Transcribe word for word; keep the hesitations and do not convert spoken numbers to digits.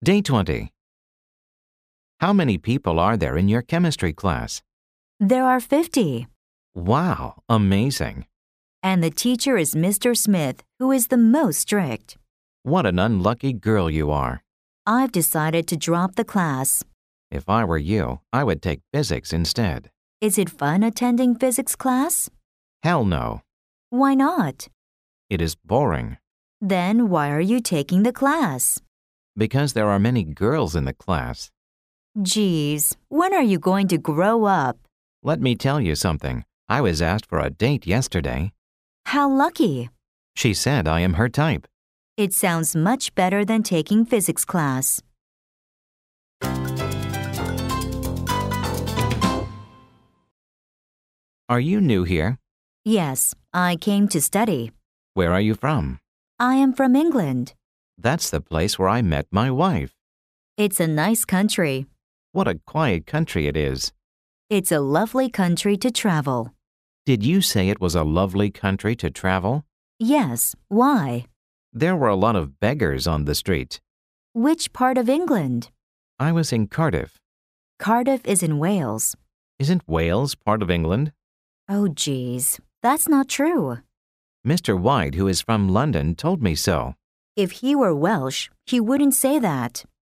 Day twenty. How many people are there in your chemistry class? There are fifty. Wow, amazing. And the teacher is Mister Smith, who is the most strict. What an unlucky girl you are. I've decided to drop the class. If I were you, I would take physics instead. Is it fun attending physics class? Hell no. Why not? It is boring. Then why are you taking the class? Because there are many girls in the class. Geez, when are you going to grow up? Let me tell you something. I was asked for a date yesterday. How lucky. She said I am her type. It sounds much better than taking physics class. Are you new here? Yes, I came to study. Where are you from? I am from England. That's the place where I met my wife. It's a nice country. What a quiet country it is. It's a lovely country to travel. Did you say it was a lovely country to travel? Yes, why? There were a lot of beggars on the street. Which part of England? I was in Cardiff. Cardiff is in Wales. Isn't Wales part of England? Oh, geez, that's not true. Mister White, who is from London, told me so. If he were Welsh, he wouldn't say that.